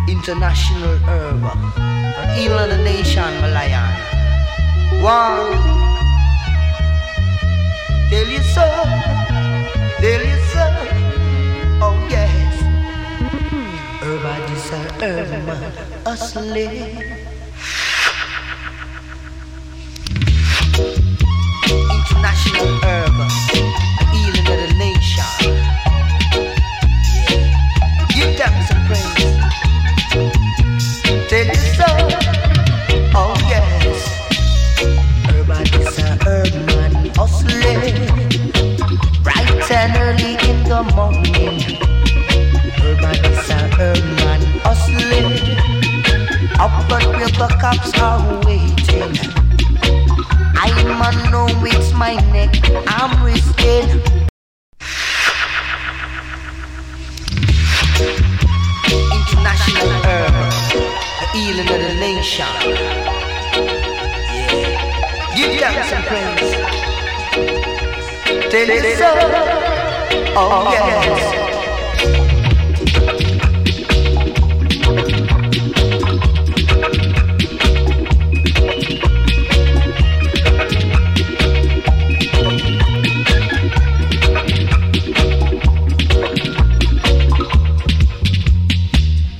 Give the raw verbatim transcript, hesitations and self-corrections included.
International herb, an healer of the nation, Malayan. One, tell you so, tell you so, oh yes. Herb, I just a herb, man, hustling. International herb, an healing of the nation. Yeah. Give them some praise. Tell you so, oh yes. Herb, I just a herb, man, hustling. Bright and early in the morning. Herb, I just a herb, man, hustling. Up at where the cops are waiting. I'm a know it's my neck, I'm risking. International herb, the healing of the nation. Yeah, give them some praise. Tell you so, oh yes.